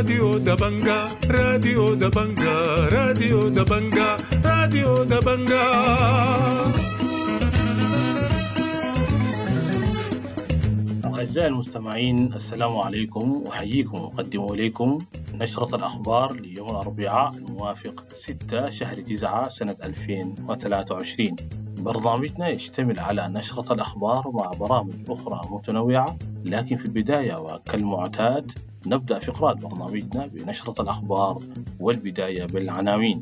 راديو دبنجا راديو دبنجا راديو دبنجا راديو دبنجا. أعزائي المستمعين، السلام عليكم، وحييكم وأقدم إليكم نشرة الأخبار ليوم الأربعاء الموافق 6 شهر 9 سنة 2023. برنامجنا يشتمل على نشرة الأخبار مع برامج أخرى متنوعة، لكن في البداية وكالمعتاد نبدأ فقرات برنامجنا بنشرة الأخبار، والبداية بالعناوين.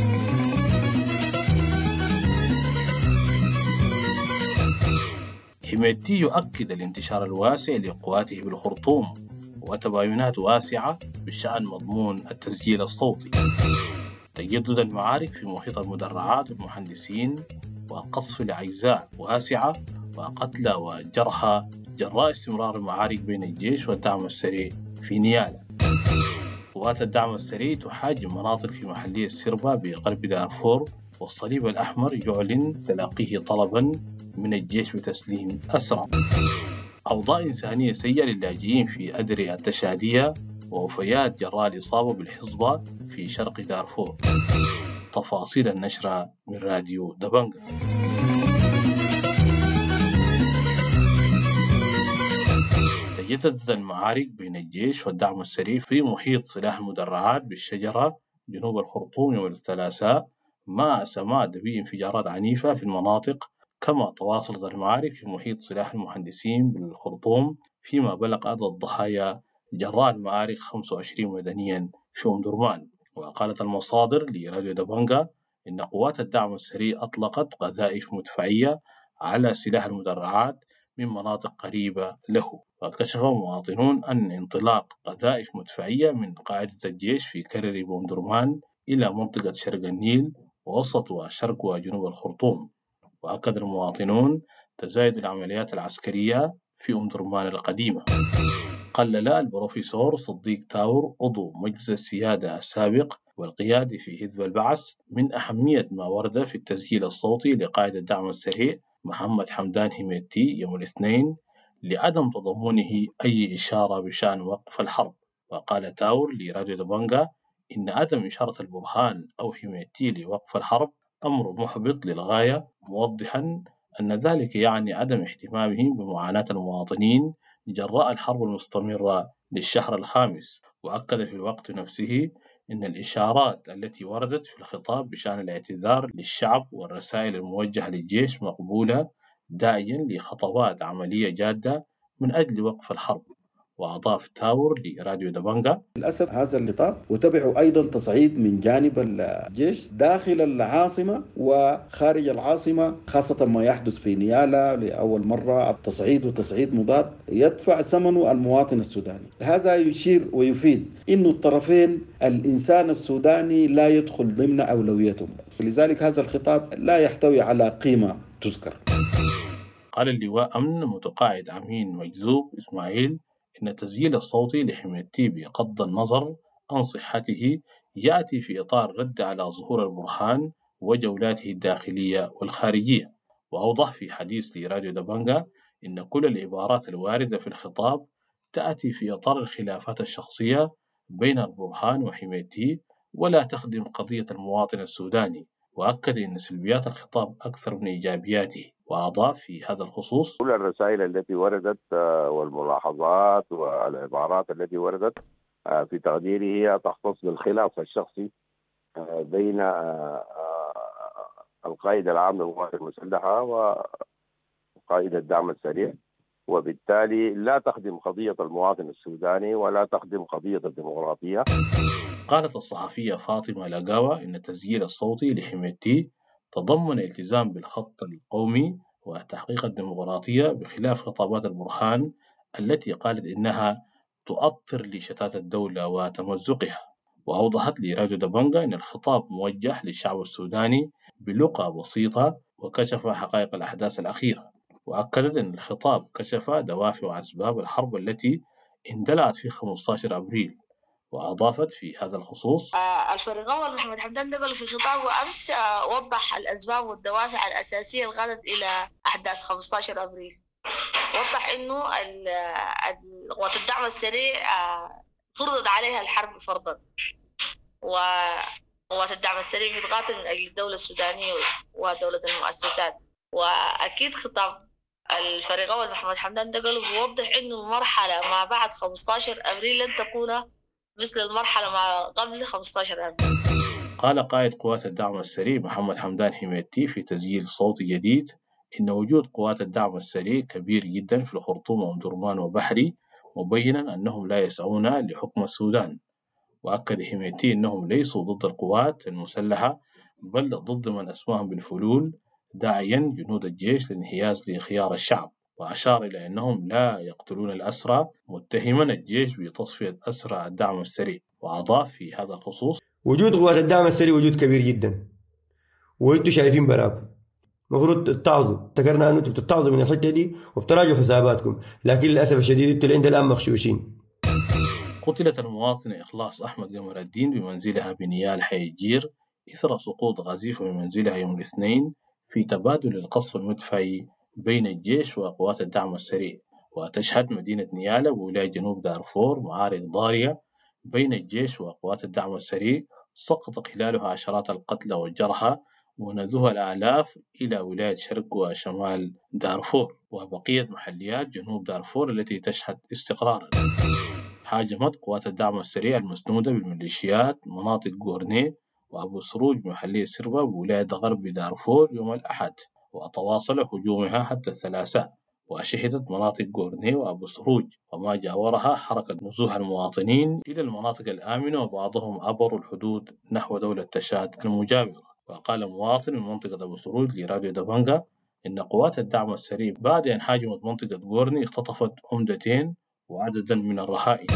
حميدتي يؤكد الانتشار الواسع لقواته بالخرطوم، وتباينات واسعة بشأن مضمون التسجيل الصوتي. تجدد المعارك في محيط المدرعات والمهندسين، وقصف لأجزاء واسعة وقتلى وجرحى جراء استمرار المعارك بين الجيش والدعم السريع في نيالا. قوات الدعم السريع تحاجم مناطق في محلية سربا بغرب دارفور، والصليب الأحمر يعلن تلقيه طلبا من الجيش بتسليم أسرى. أوضاع إنسانية سيئة للاجئين في أدري التشادية، ووفيات جراء الإصابة بالحصبة في شرق دارفور. تفاصيل النشرة من راديو دبنجا. تجددت المعارك بين الجيش والدعم السريع في محيط سلاح المدرعات بالشجرة جنوب الخرطوم يوم الثلاثاء، مع سماع بانفجارات عنيفة في المناطق. كما تواصلت المعارك في محيط سلاح المهندسين بالخرطوم، فيما بلغ عدد الضحايا جراء المعارك 25 مدنيا في أم درمان. وقالت المصادر لراديو دبنجا إن قوات الدعم السريع أطلقت قذائف مدفعية على سلاح المدرعات من مناطق قريبة له. وكشف مواطنون أن انطلاق قذائف مدفعية من قاعدة الجيش في كرري بأم درمان إلى منطقة شرق النيل ووسط وشرق وجنوب الخرطوم. وأكد المواطنون تزايد العمليات العسكرية في أم درمان القديمة. قلل البروفيسور صديق تاور عضو مجلس السيادة السابق والقيادي في حزب البعث من أهمية ما ورد في التسجيل الصوتي لقائد الدعم السريع محمد حمدان حميدتي يوم الاثنين لعدم تضمنه أي إشارة بشأن وقف الحرب. وقال تاور لراديو دبنجا إن عدم إشارة البرهان أو حميدتي لوقف الحرب أمر محبط للغاية، موضحا أن ذلك يعني عدم اهتمامهم بمعاناة المواطنين جراء الحرب المستمرة للشهر الخامس. وأكد في الوقت نفسه أن الإشارات التي وردت في الخطاب بشأن الاعتذار للشعب والرسائل الموجهة للجيش مقبولة، داعيا لخطوات عملية جادة من أجل وقف الحرب. وأضاف تاور لراديو دبنجا: للأسف هذا الخطاب وتبعه أيضا تصعيد من جانب الجيش داخل العاصمة وخارج العاصمة، خاصة ما يحدث في نيالا لأول مرة. التصعيد وتصعيد مضاد يدفع ثمنه المواطن السوداني. هذا يشير ويفيد إنه الطرفين الإنسان السوداني لا يدخل ضمن أولويتهم، ولذلك هذا الخطاب لا يحتوي على قيمة تذكر. قال اللواء أمن متقاعد أمين مجذوب إسماعيل إن التسجيل الصوتي لحميدتي بغض النظر عن صحته يأتي في إطار رد على ظهور البرهان وجولاته الداخلية والخارجية. وأوضح في حديث لراديو دبنجا إن كل العبارات الواردة في الخطاب تأتي في إطار الخلافات الشخصية بين البرهان وحميدتي ولا تخدم قضية المواطن السوداني. وأكد أن سلبيات الخطاب أكثر من إيجابياته. وأضاف في هذا الخصوص: كل الرسائل التي وردت والملاحظات والعبارات التي وردت في تقديري هي تختص بالخلاف الشخصي بين القائد العام للقوات المسلحة وقائد الدعم السريع، وبالتالي لا تخدم قضية المواطن السوداني ولا تخدم قضية الديمقراطية. قالت الصحفية فاطمة لقاوة إن التسجيل الصوتي لحميدتي تضمن التزام بالخط القومي وتحقيق الديمقراطية، بخلاف خطابات البرهان التي قالت إنها تؤطر لشتات الدولة وتمزقها. وأوضحت لراديو دبنجا أن الخطاب موجه للشعب السوداني بلغة بسيطة وكشف حقائق الأحداث الأخيرة. وأكدت أن الخطاب كشف دوافع وأسباب الحرب التي اندلعت في 15 أبريل. وأضافت في هذا الخصوص: الفريق محمد حمدان دبل في خطابه أمس وضح الأسباب والدوافع الأساسية اللي غادت إلى أحداث 15 أبريل. وضح إنه قوات الدعم السريع فرضت عليها الحرب فرضا، وقوات الدعم السريع بتقاتل من أجل الدولة السودانية ودولة المؤسسات. وأكيد خطاب الفريق أول محمد حمدان دقلو بيوضح إنه المرحلة ما بعد 15 أبريل لن تكون مثل المرحلة ما قبل 15 أبريل. قال قائد قوات الدعم السريع محمد حمدان حميدتي في تسجيل صوتي جديد إن وجود قوات الدعم السريع كبير جدا في الخرطوم وأمدرمان وبحري، مبينا أنهم لا يسعون لحكم السودان. وأكد حميدتي أنهم ليسوا ضد القوات المسلحة بل ضد من أسماهم بالفلول، داعيا جنود الجيش للانحياز لخيار الشعب. وأشار إلى أنهم لا يقتلون الأسرى، متهما الجيش بتصفية أسرى الدعم السريع. وأضاف في هذا الخصوص: وجود قوات الدعم السريع وجود كبير جدا، وانتم شايفين براكم، المفروض تتعظوا. افتكرنا انه انتم بتتعظوا من الحته دي وبتراجعوا حساباتكم، لكن للاسف الشديد انتم لين الان مغشوشين. قتلت المواطنة إخلاص أحمد قمر الدين بمنزلها بنيال حي الجير إثر سقوط قذيفة من منزلها يوم الاثنين في تبادل القصف المدفعي بين الجيش وقوات الدعم السريع. وتشهد مدينة نيالا بولاية جنوب دارفور معارك ضارية بين الجيش وقوات الدعم السريع سقط خلالها عشرات القتلى والجرحى، ونذوها الآلاف إلى ولاية شرق وشمال دارفور وبقية محليات جنوب دارفور التي تشهد استقرارا. هاجمت قوات الدعم السريع المسنودة بالميليشيات مناطق غورنيه وأبو سروج بمحلية سربا بولاية غرب دارفور يوم الأحد، وتواصل هجومها حتى الثلاثاء. وشهدت مناطق غورنيه وأبو سروج وما جاورها حركة نزوح المواطنين إلى المناطق الآمنة، وبعضهم عبروا الحدود نحو دولة تشاد المجاورة. وقال مواطن من منطقة أبو سروج لراديو دبنجا إن قوات الدعم السريع بعد أن هاجمت منطقة غورني اختطفت عمدتين وعددا من الرهائن.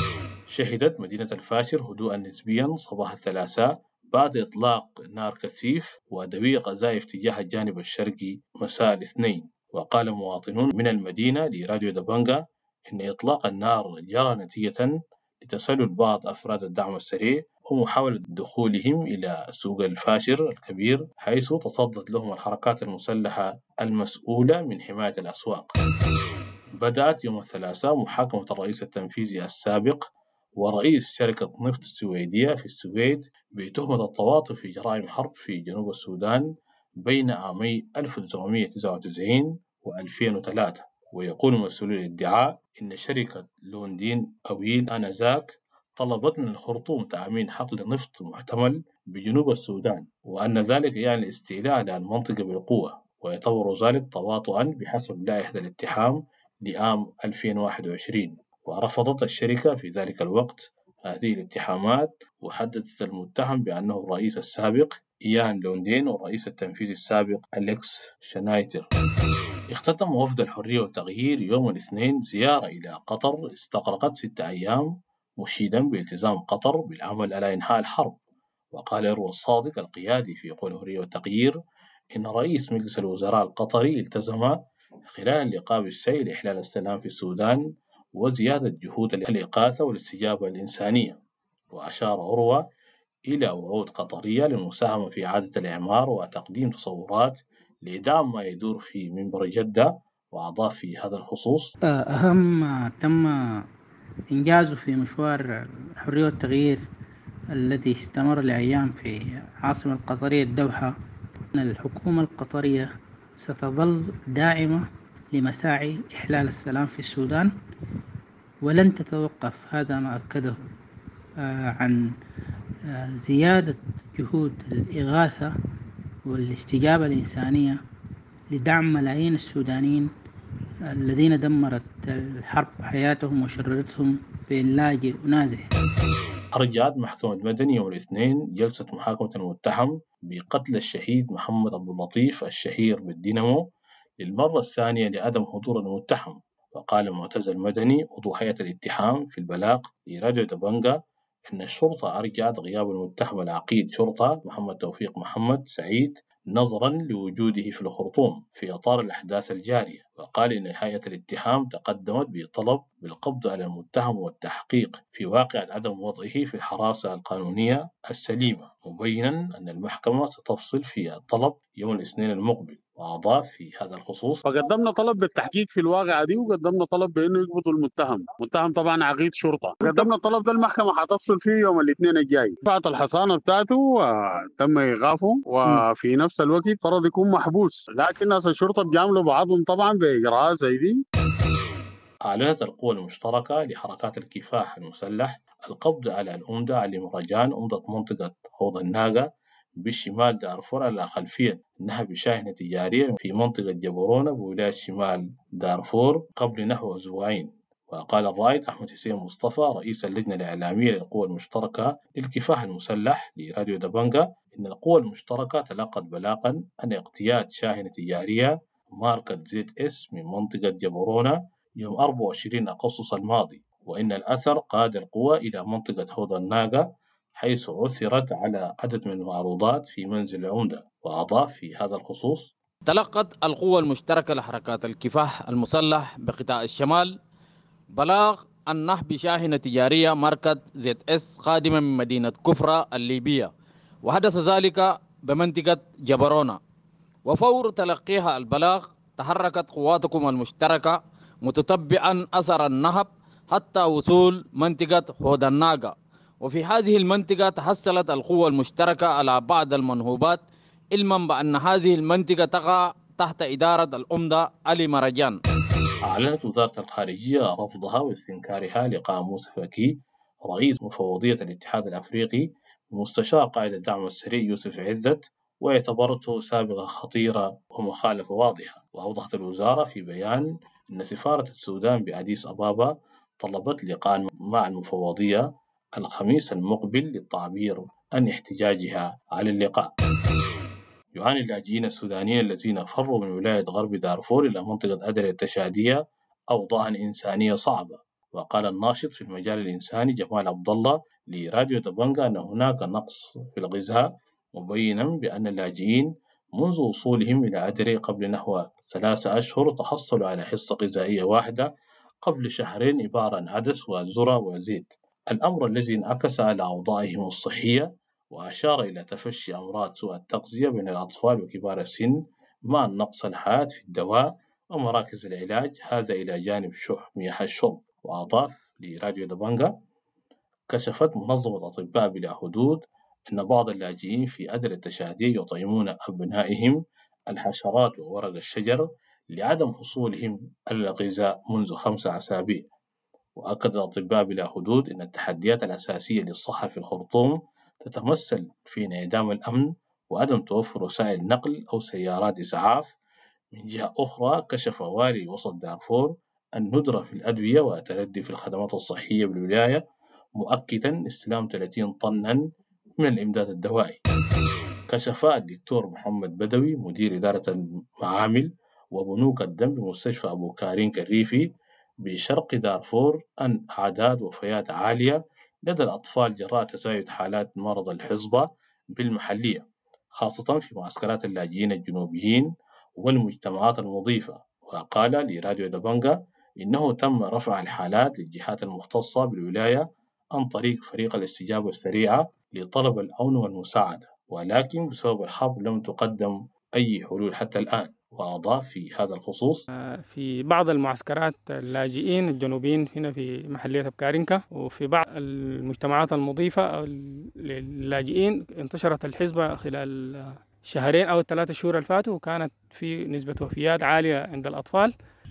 شهدت مدينة الفاشر هدوءا نسبيا صباح الثلاثاء بعد إطلاق نار كثيف وأدوية قذائف تجاه الجانب الشرقي مساء الاثنين. وقال مواطنون من المدينة لراديو دبنجا إن إطلاق النار جرى نتيجة لتسلل بعض أفراد الدعم السريع ومحاولة دخولهم إلى سوق الفاشر الكبير، حيث تصدت لهم الحركات المسلحة المسؤولة من حماية الأسواق. بدأت يوم الثلاثاء محاكمة الرئيس التنفيذي السابق ورئيس شركة نفط السويدية في السويد بتهمة التواطؤ في جرائم حرب في جنوب السودان بين عامي 1999 و2003. ويقول مسؤولي الادعاء إن شركة لوندين أويل آنذاك طلبت من الخرطوم تأمين حقل نفط محتمل بجنوب السودان، وأن ذلك يعني الاستيلاء على المنطقة بالقوة، ويعتبر ذلك تواطؤا بحسب لائحة الاتحام لعام 2021. ورفضت الشركة في ذلك الوقت هذه الاتهامات، وحددت المتهم بأنه الرئيس السابق إيان لوندين والرئيس التنفيذي السابق أليكس شنايتر. اختتم وفد الحرية والتغيير يوم الاثنين زيارة إلى قطر استغرقت 6 أيام، مشيدا بالتزام قطر بالعمل على إنهاء الحرب. وقال إروى الصادق القيادي في قوى الحرية والتغيير إن رئيس مجلس الوزراء القطري التزم خلال اللقاء بالسعي لإحلال السلام في السودان وزيادة جهود الإغاثة والاستجابة الإنسانية. وأشار أروى إلى وعود قطرية للمساهمة في إعادة الإعمار وتقديم تصورات لإدعام ما يدور في منبر جدة. وأضاف في هذا الخصوص: أهم ما تم إنجازه في مشوار الحرية والتغيير الذي استمر لأيام في عاصمة القطرية الدوحة، أن الحكومة القطرية ستظل داعمة لمساعي إحلال السلام في السودان ولن تتوقف. هذا ما أكده عن زيادة جهود الإغاثة والاستجابة الإنسانية لدعم ملايين السودانيين الذين دمرت الحرب حياتهم وشردتهم بين لاجئ ونازح. أرجعت محكمة مدني يوم الاثنين جلسة محاكمة المتهم بقتل الشهيد محمد عبد اللطيف الشهير بالدينامو للمرة الثانية لعدم حضور المتهم. وقال معتز المدني عضو هيئة الاتهام في البلاغ لراديو دبنجا أن الشرطة أرجعت غياب المتهم العقيد شرطة محمد توفيق محمد سعيد نظرا لوجوده في الخرطوم في إطار الأحداث الجارية. وقال إن هيئة الاتهام تقدمت بطلب بالقبض على المتهم والتحقيق في واقع عدم وضعه في الحراسة القانونية السليمة، مبينا أن المحكمة ستفصل في الطلب يوم الاثنين المقبل. وأضاف في هذا الخصوص: فقدمنا طلب بالتحقيق في الواقعة دي، وقدمنا طلب بأنه يقبضوا المتهم طبعا عقيد شرطة. قدمنا الطلب ده المحكمة حتفصل فيه يوم الاثنين الجاي. رفعت الحصانة بتاعته وتم إيقافه، وفي نفس الوقت فرض يكون محبوس، لكن ناس الشرطة بيعملوا بعضهم طبعا بإجراءات زي دي. أعلنت القوى المشتركة لحركات الكفاح المسلح القبض على الأمدة علي مرجان أمدة منطقة حوض الناقة بالشمال دارفور على خلفية نهب شاحنة تجارية في منطقة جبرونة بولاية شمال دارفور قبل نحو أسبوعين. وقال الرائد أحمد حسين مصطفى رئيس اللجنة الإعلامية للقوى المشتركة للكفاح المسلح لراديو دبنجة إن القوى المشتركة تلقت بلاغا عن اقتياد شاحنة تجارية ماركة زيت اس من منطقة جبرونة يوم 24 أغسطس الماضي، وإن الأثر قاد القوى إلى منطقة حوض الناقة حيث عثرت على عدد من المعروضات في منزل العمدة. وأضاف في هذا الخصوص: تلقت القوى المشتركة لحركات الكفاح المسلح بقطاع الشمال بلاغ عن نهب شاحنة تجارية ماركة زيت اس قادمة من مدينة كفرة الليبية، وحدث ذلك بمنطقة جبرونة. وفور تلقيها البلاغ تحركت قواتكم المشتركة متتبعا أثر النهب حتى وصول منطقة حوض الناقة. وفي هذه المنطقة تحصلت القوى المشتركة على بعض المنهوبات، علما بأن هذه المنطقة تقع تحت إدارة الأمدة علي مرجان. أعلنت وزارة الخارجية رفضها واستنكارها لقاء موسى فكي رئيس مفوضية الاتحاد الأفريقي بمستشار قائد الدعم السريع يوسف عزت، واعتبرته سابقة خطيرة ومخالفة واضحة. وأوضحت الوزارة في بيان أن سفارة السودان بأديس أبابا طلبت لقاء مع المفوضية الخميس المقبل للتعبير عن احتجاجها على اللقاء. يعاني اللاجئين السودانيين الذين فروا من ولاية غرب دارفور إلى منطقة أدري التشادية أوضاعا إنسانية صعبة. وقال الناشط في المجال الإنساني جمال عبد الله لراديو دبنجة أن هناك نقص في الغذاء، مبينا بأن اللاجئين منذ وصولهم إلى أدري قبل نحو 3 أشهر تحصلوا على حصة غذائية واحدة قبل شهرين عبارة عن عدس وذرة وزيت، الأمر الذي انعكس على أوضاعهم الصحية، وأشار إلى تفشي أمراض سوء التغذية بين الأطفال وكبار السن مع النقص الحاد في الدواء ومراكز العلاج، هذا إلى جانب شح مياه الشرب. وأضاف لراديو دبنجة: كشفت منظمة أطباء بلا حدود أن بعض اللاجئين في أدري التشادية يطعمون أبنائهم الحشرات وورق الشجر لعدم حصولهم على الغذاء منذ 5 أسابيع. وأكد أطباء بلا حدود أن التحديات الأساسية للصحة في الخرطوم تتمثل في انعدام الأمن وعدم توفر وسائل نقل أو سيارات إسعاف. من جهة أخرى كشف والي وسط دارفور الندرة في الأدوية والتردي في الخدمات الصحية بالولاية، مؤكدا استلام 30 طنا من الإمداد الدوائي. كشف الدكتور محمد بدوي مدير إدارة المعامل وبنوك الدم بمستشفى أبو كارين كريفي بشرق دارفور أن أعداد وفيات عالية لدى الأطفال جراء تزايد حالات مرض الحصبة بالمحلية، خاصة في معسكرات اللاجئين الجنوبيين والمجتمعات المضيفة. وقال لراديو دبنجة إنه تم رفع الحالات للجهات المختصة بالولاية عن طريق فريق الاستجابة السريعة لطلب العون والمساعدة، ولكن بسبب الحرب لم تقدم أي حلول حتى الآن. وأضاف في هذا الخصوص: في بعض المعسكرات اللاجئين الجنوبيين هنا في محلية أبكارينكا وفي بعض المجتمعات المضيفة للاجئين انتشرت الحصبة خلال 2 أو 3 شهور الفاتوا، وكانت في نسبة وفيات عالية عند الأطفال.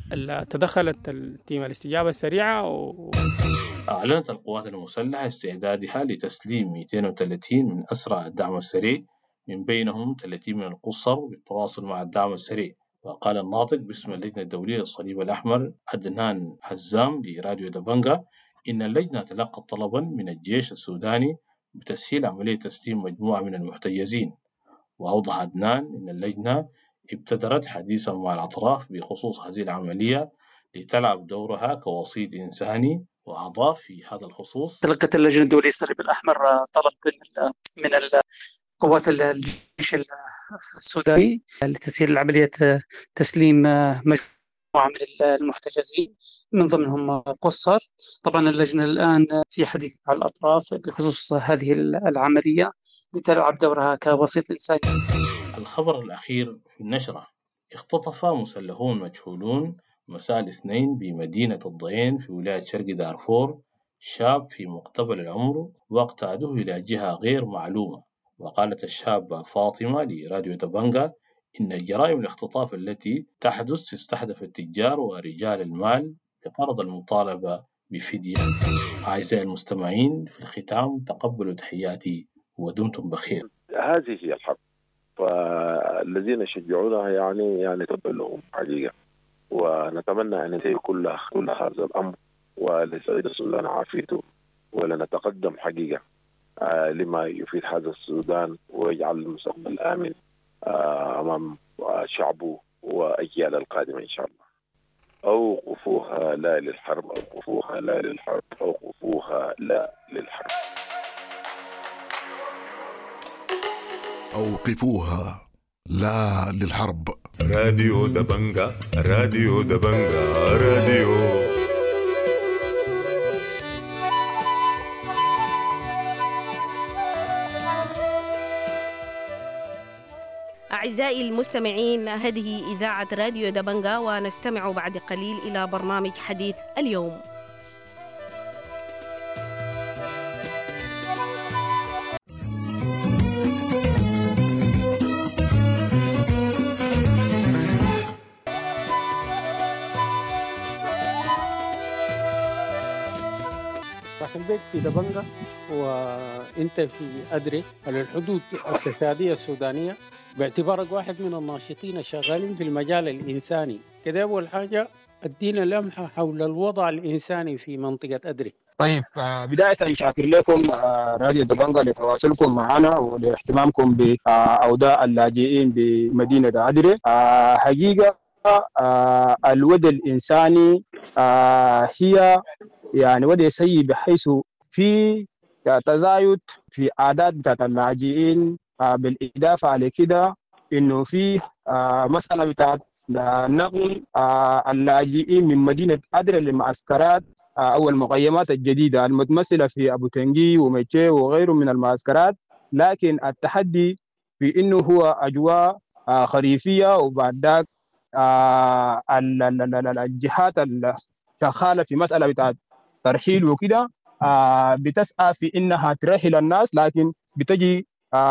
تدخلت التيم الاستجابة السريعة أعلنت القوات المسلحة استعدادها لتسليم 230 من أسرى الدعم السريع، من بينهم 30 من القُصّر بالتواصل مع الدعم السريع. وقال الناطق باسم اللجنة الدولية للصليب الأحمر عدنان حزام لراديو دبنجة إن اللجنة تلقت طلبا من الجيش السوداني بتسهيل عملية تسليم مجموعة من المحتجزين. وأوضح عدنان إن اللجنة ابتدرت حديثا مع الأطراف بخصوص هذه العملية لتلعب دورها كوسيط إنساني. وأضاف في هذا الخصوص: تلقت اللجنة الدولية للصليب الأحمر طلب من قوات الجيش السوداني لتسهيل عملية تسليم مجموعة من المحتجزين من ضمنهم قُصّر. طبعا اللجنة الآن في حديث مع الأطراف بخصوص هذه العملية لتلعب دورها كوسيط إنساني. الخبر الأخير في النشرة: اختطف مسلحون مجهولون مساء الاثنين بمدينة الضيين في ولاية شرق دارفور شاب في مقتبل العمر واقتادوه إلى جهة غير معلومة. وقالت الشابة فاطمة لراديو دبنجا إن جرائم الاختطاف التي تحدث تستهدف التجار ورجال المال بغرض المطالبة بفدية. أعزائي المستمعين، في الختام تقبلوا تحياتي ودمتم بخير. هذه هي الحرب، فالذين يشجعونها يعني تبلغهم حقيقة، ونتمنى أن ينتهي كل هذا الأمر ولسعيد السودان عافيته، ولنتقدم حقيقة لما يفيد هذا السودان ويجعل المستقبل آمن أمام شعبه وأجيال القادمة إن شاء الله. أوقفوها لا للحرب، أوقفوها لا للحرب، أوقفوها لا للحرب. أوقفوها لا للحرب. راديو دبنجا، راديو دبنجا، راديو. أعزائي المستمعين، هذه إذاعة راديو دبنجا، ونستمع بعد قليل إلى برنامج حديث اليوم. البيت في دبنجا وانت في أدري على الحدود التشادية السودانية، باعتبارك واحد من الناشطين الشغالين في المجال الإنساني، كده أول حاجة ادينا لمحة حول الوضع الإنساني في منطقة أدري. طيب، بداية شاكر لكم راديو دبنجا لتواصلكم معنا ولاهتمامكم بأوضاع اللاجئين بمدينة أدري. حقيقة الوضع الإنساني هي يعني وضع سيء، بحيث في تزايد في أعداد بتاعت اللاجئين، بالإضافة على كده إنه في مسألة بتاعت نقل اللاجئين من مدينة أدري للمعسكرات أو المخيمات الجديدة المتمثلة في أبو تنجي وميتشي وغيره من المعسكرات. لكن التحدي في إنه هو أجواء خريفية، وبعد ذاك الجهات الشغالة في مسألة بتاعت ترحيل وكده بتسعى في إنها ترحل الناس، لكن بتجي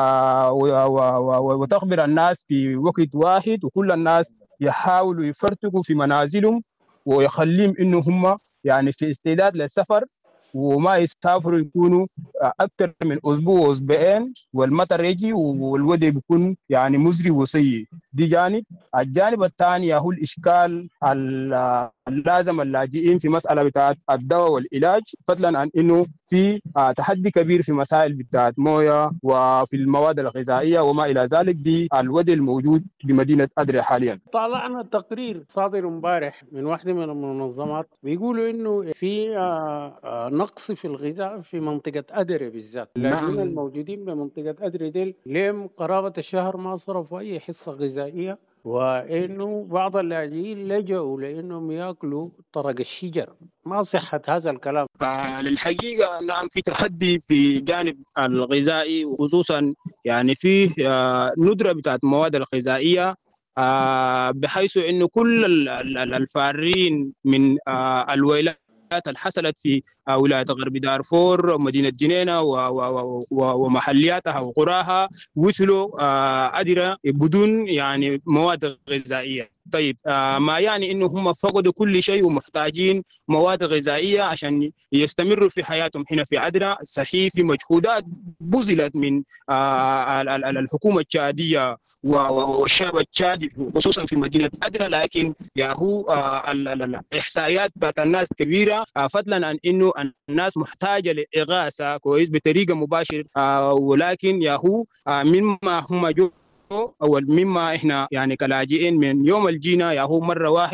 وتخبر الناس في وقت واحد، وكل الناس يحاولوا يفرتقوا في منازلهم ويخليهم إنه هم يعني في استعداد للسفر، وما يسافروا يكونوا أكثر من أسبوع وأسبوعين، والمطر يجي والوضع بيكون يعني مزري وسيء. دي جانب. الجانب الثاني هو الإشكال اللازم اللاجئين في مسألة بتاعت الدواء والعلاج، فضلا عن إنه في تحدي كبير في مسائل بتاعت موية وفي المواد الغذائية وما إلى ذلك. دي الوضع الموجود بمدينة أدري حاليا. طالعنا تقرير صادر امبارح من واحدة من المنظمات بيقولوا إنه في نقص في الغذاء في منطقة أدري بالذات. اللاجئين الموجودين بمنطقة أدري ديل لهم قرابة الشهر ما صرفوا أي حصة غذائية، وإنه بعض اللاجئين لجأوا لأنهم يأكلوا طرق الشجر. ما صحة هذا الكلام؟ للحقيقة نعم، في تحدي في جانب الغذائي، وخصوصا يعني في ندرة بتاعت المواد الغذائية، بحيث إنه كل الفارين من الويلات الحصلت في ولاية غرب دارفور، مدينة جنينة ومحلياتها وقراها، وصلوا أدرى بدون يعني مواد غذائية. طيب، ما يعني إنه هم فقدوا كل شيء ومحتاجين مواد غذائية عشان يستمروا في حياتهم هنا في أدرى. صحيح في مجهودات بذلت من الحكومة التشادية والشعب التشادي خصوصا في مدينة أدرى، لكن ياهو الإحصائيات بتاعت الناس كبيرة، فضلا عن إنه الناس محتاجة لإغاثة كويس بطريقة مباشرة، ولكن ياهو مما هم أو مما إحنا يعني كلاجئين من يوم الجينا ياهو مرة واحد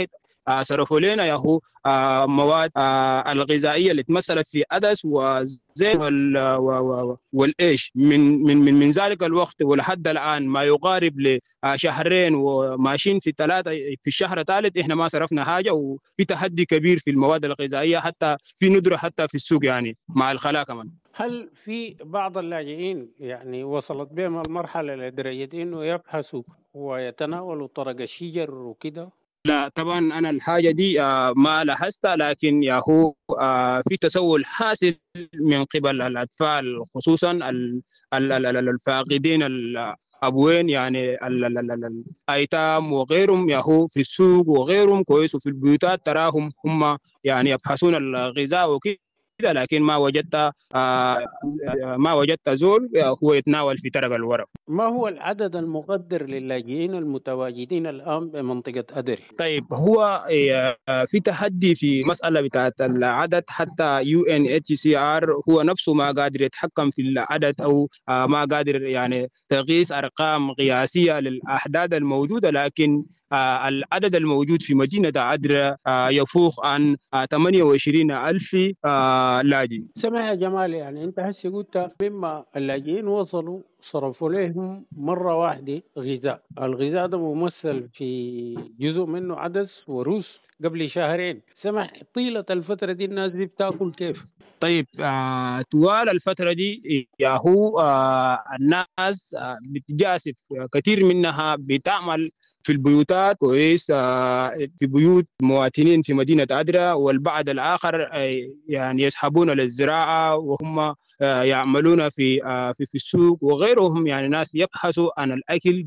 صرفوا لنا ياهو مواد الغذائيه اللي تمثلت في عدس وزيت والايش. من ذلك الوقت ولحد الان ما يقارب لشهرين وماشيين في 3 في الشهر الثالث احنا ما صرفنا حاجه، وفي تحدي كبير في المواد الغذائيه، حتى في ندره حتى في السوق يعني مع الخلاء كمان. هل في بعض اللاجئين يعني وصلت بهم المرحله لدرجه انه يبحثوا ويتناولوا طرق الشجر وكده؟ لا طبعا انا الحاجه دي ما لاحظتها، لكن ياهو في تسول حاصل من قبل الاطفال خصوصا الفاقدين الابوين، يعني الايتام وغيرهم ياهو في السوق وغيرهم كويس، وفي البيوتات تراهم هم يعني يبحثون الغذاء وكده، لكن ما وجدت زول هو يتناول في ترق الورق. ما هو العدد المقدر للاجئين المتواجدين الآن بمنطقة أدري؟ طيب هو في تحدي في مسألة بتاعت العدد، حتى UNHCR هو نفسه ما قادر يتحكم في العدد أو ما قادر يعني تقيس أرقام قياسية للأعداد الموجودة، لكن العدد الموجود في مدينة أدري يفوق عن 28,000 لاجئ. سمع يا جمال، يعني أنت هسه قلت مما اللاجئين وصلوا صرفوا لهم مرة واحدة غذاء، الغذاء ده ممثل في جزء منه عدس وروس قبل شهرين. سمح طيلة الفترة دي الناس دي بتاكل كيف؟ طيب طوال الفترة دي ياهو الناس بتجاسف كثير منها بتعمل في البيوتات كويس، في بيوت مواطنين في مدينة أدرا، والبعض الآخر يعني يسحبون للزراعة وهم يعملون في السوق وغيرهم، يعني ناس يبحثوا عن الأكل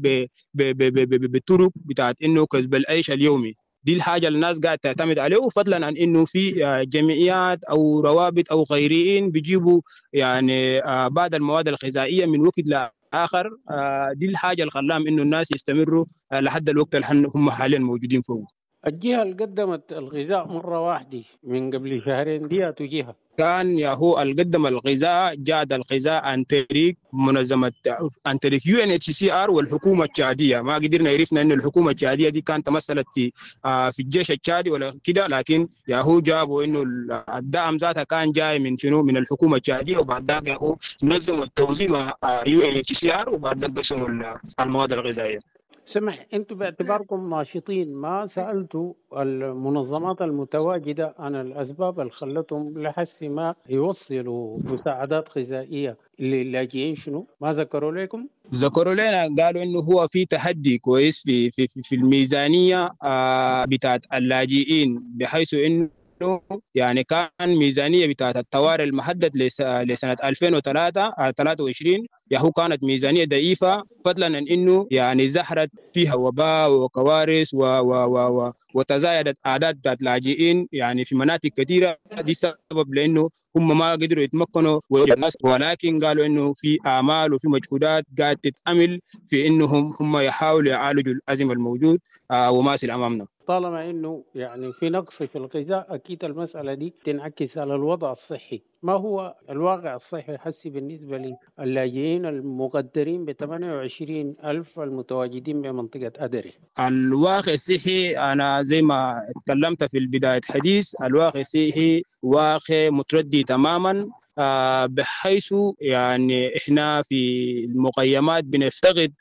بالطرق بتاعت إنه كسب العيش اليومي. دي الحاجة الناس قاعد تعتمد عليه، فضلا عن إنه في جمعيات أو روابط أو غيرين بيجيبوا يعني بعض المواد الغذائية من وقت لآخر. دي الحاجة اللي خلاهم إنه الناس يستمروا لحد الوقت اللي هم حاليا موجودين فوق. الجهة اللي قدمت الغذاء مرة واحدة من قبل شهرين دي جهة كان ياهو القدم الغذاء جاد الغذاء عن طريق منظمة عن طريق UNHCR والحكومة التشادية. ما قدرنا عرفنا إن الحكومة التشادية دي كانت تمثلت في الجيش التشادي ولا كده، لكن ياهو جابوا إنه الدعم ذاتها كان جاي من شنو من الحكومة التشادية، وبعد ذاك ياهو نظموا التوزيع مع UNHCR وبعد ذاك قسموا المواد الغذائية. سمح انتم باعتباركم ناشطين ما سالتوا المنظمات المتواجده عن الاسباب اللي خلتهم لحسي ما يوصلوا مساعدات غذائيه للاجئين؟ شنو ما ذكروا لكم؟ ذكروا لنا قالوا انه هو في تحدي كويس في الميزانيه بتاعت اللاجئين، بحيث انه يعني كان ميزانيه بتاعت الطوارئ المحدد لسنه 2023 ياهو كانت ميزانيه ضعيفه، فضلا عن انه يعني زحرت فيها وباء وكوارث وتزايدت اعداد بتاعت اللاجئين يعني في مناطق كثيره. دي سبب لانه هم ما قدروا يتمكنوا الناس، ولكن قالوا انه في اعمال وفي مجهودات قاعد تتعمل في انهم هم يحاولوا يعالجوا الازمه الموجود وماثل امامنا. طالما انه يعني في نقص في الغذاء، اكيد المساله دي تنعكس على الوضع الصحي. ما هو الواقع الصحي حسي بالنسبه للاجئين المقدرين ب 28,000 المتواجدين بمنطقه أدري؟ الواقع الصحي انا زي ما تكلمت في بدايه الحديث، الواقع الصحي واقع متردي تماما، بحيث يعني احنا في المقيمات بنفتقد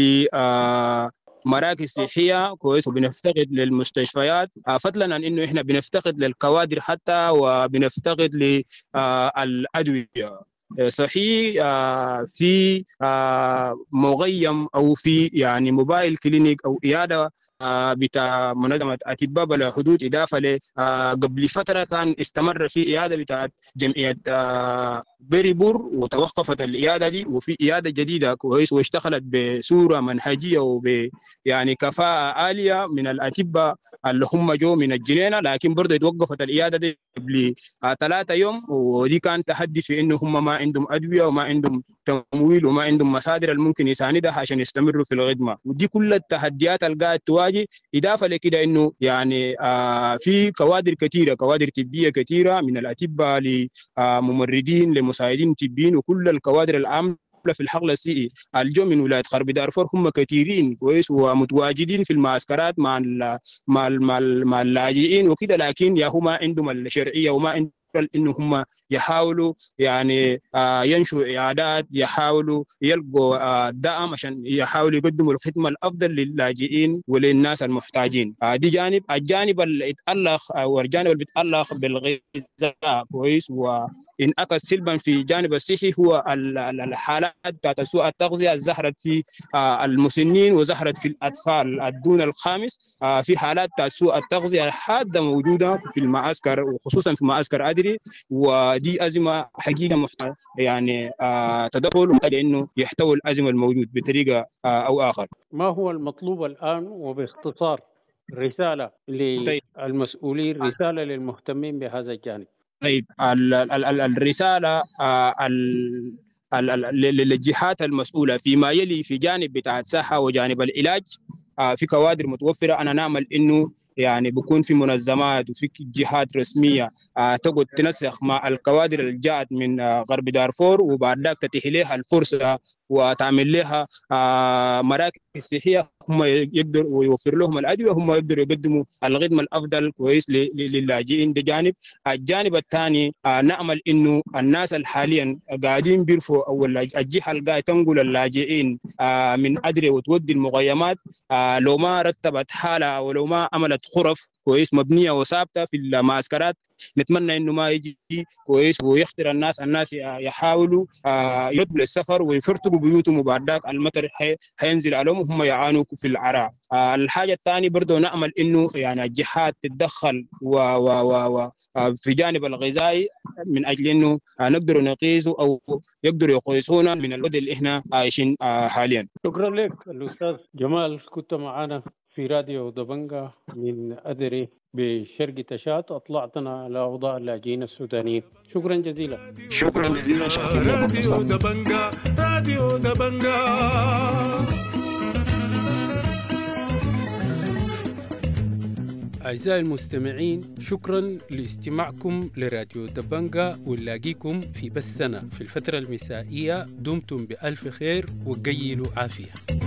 مراكز صحية كويس وبنفتقد للمستشفيات، فضلا عن انه احنا بنفتقد للكوادر حتى وبنفتقد للأدوية. صحيح في مغيم او في يعني موبايل كلينيك او عيادة بتاع منظمة أطباء بلا حدود، إضافة ل قبل فترة كان استمر في عيادة بتاعت جمعية بيريبور وتوقفت العيادة دي، وفي عيادة جديدة كويس واشتغلت بصورة منهجية يعني كفاءة عالية من الأطباء اللي هم جو من الجنينة، لكن برضه توقفت العيادة دي قبل 3 يوم، ودي كان تحدي في إنه هم ما عندهم أدوية وما عندهم تمويل وما عندهم مصادر الممكن يساندها عشان يستمروا في الخدمة. ودي كل التحديات اللي قاعد تواجه، إضافة لكده إنه يعني في كوادر كثيرة، كوادر طبية كثيرة من الأطباء لممرضين لمساعدين طبيين وكل الكوادر العامة في الحقل السيئي الجو من ولاية غرب دارفور هم كثيرين كويس ومتواجدين في المعسكرات مع اللاجئين وكده، لكن يا هم عندهم الشرعية وما عندهم إنه هم يحاولوا يعني ينشوا إعادات، يحاولوا يلقوا دعم عشان يحاولوا يقدموا الخدمة الأفضل للاجئين وللناس المحتاجين. دي جانب. الجانب اللي يتألق أو الجانب اللي بيتألق بالغذاء كويس وانعكس سلبا في الجانب الصحي هو الحالات بتاعت سوء التغذية ظهرت في المسنين وظهرت في الأطفال دون الخامس. في حالات بتاعت سوء التغذية حادة موجودة في المعسكر وخصوصا في معسكر أدري، ودي أزمة حقيقة يعني تدخل محتاج إنه يحتوي الأزمة الموجود بطريقة أو آخر. ما هو المطلوب الآن وباختصار رسالة للمسؤولين، رسالة للمهتمين بهذا الجانب؟ طيب الرسالة للجهات المسؤولة فيما يلي في جانب بتاع الصحة وجانب العلاج في كوادر متوفرة. أنا نعمل إنه يعني بيكون في منظمات وفي جهات رسمية تقعد تنسق مع الكوادر اللي جاءت من غرب دارفور وبعد ذلك تتيح لها الفرصة وتعمل لها مراكز صحية هم يقدروا ويوفر لهم الأدوية، هم يقدروا يقدموا الخدمة الأفضل كويس للاجئين. ده جانب. الجانب الثاني نعمل إنه الناس حاليا قاعدين بيرفوا أو الجهة اللي قاعدة تنقل اللاجئين من أدري وتودي المخيمات لو ما رتبت حالة أو لو ما عملت غرف كويس مبنية وثابتة في المعسكرات، نتمنى إنه ما يجي كويس ويخطر الناس يحاولوا يطلبوا السفر ويفرطوا بيوتهم وبعد ذاك المطر حينزل عليهم وهم يعانوا في العراء. الحاجة الثانية برضو نأمل إنه يعني الجهات تتدخل في جانب الغذائي من أجل إنه نقدر نقيسه أو يقدروا يقيسونا من الوضع اللي إحنا عايشين حاليا. شكرا لك الأستاذ جمال، كنت معنا في راديو دبنجا من أدري بشرق تشات، أطلعتنا على أوضاع اللاجئين السودانيين. شكرا جزيلا. شكرا جزيلا. راديو دبنجا، راديو دبنجا. أعزائي المستمعين، شكرا لاستماعكم لراديو دبنجا، ونلاقيكم في بثنا في الفترة المسائية. دمتم بألف خير وقيلوا عافية.